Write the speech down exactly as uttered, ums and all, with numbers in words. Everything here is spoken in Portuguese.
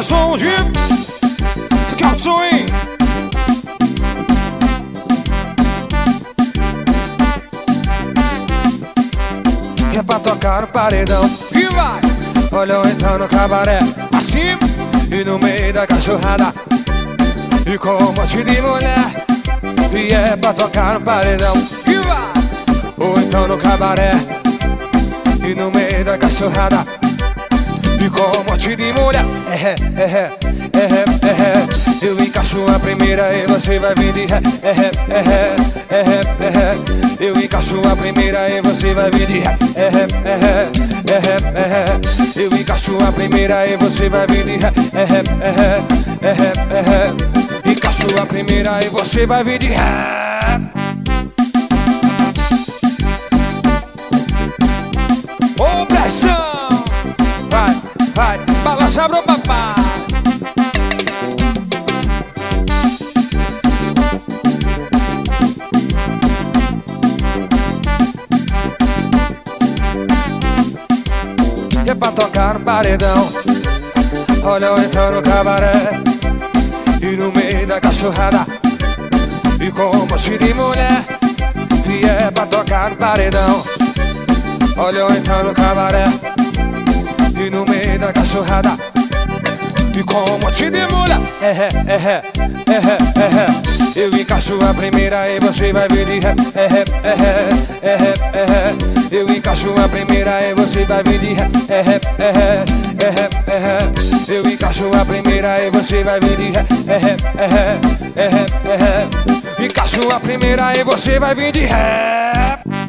é som de que alto som, hein? E é pra tocar no paredão. E vai! Olha eu então no cabaré, assim e no meio da cachorrada, e com um monte de mulher. E é pra tocar no paredão. E vai! Ou então no cabaré, e no meio da cachorrada, e com um monte de mulher. É, é, é, é, é, é. Eu encaixo a primeira e você vai vir de ré. É, é, é, é, é, é. Eu encaixo a primeira e você vai vir de ré. É, é, é, é, é, é. Eu encaixo a primeira e você vai vir de ré. É, é, é, é, é. Encaixo a primeira e você vai vir de ré. Ô, pressão! Vai, vai, balança pro papai. É pra tocar no paredão. Olha eu então no cabaré, e no meio da cachorrada, e com um monte de mulher. E é pra tocar no paredão. Olha eu então no cabaré, e no meio da cachorrada, e com um monte de mulher. É, é, é, é, é, é. Eu encaixo a primeira e você vai vir de ré. É, é, é, é, é, é. Eu encaixo a primeira e você vai vir de ré. É, é, é, é, é. Eu encaixo a primeira e você vai vir de ré. É, é, é, é, é. Encaixo a primeira e você vai vir de ré.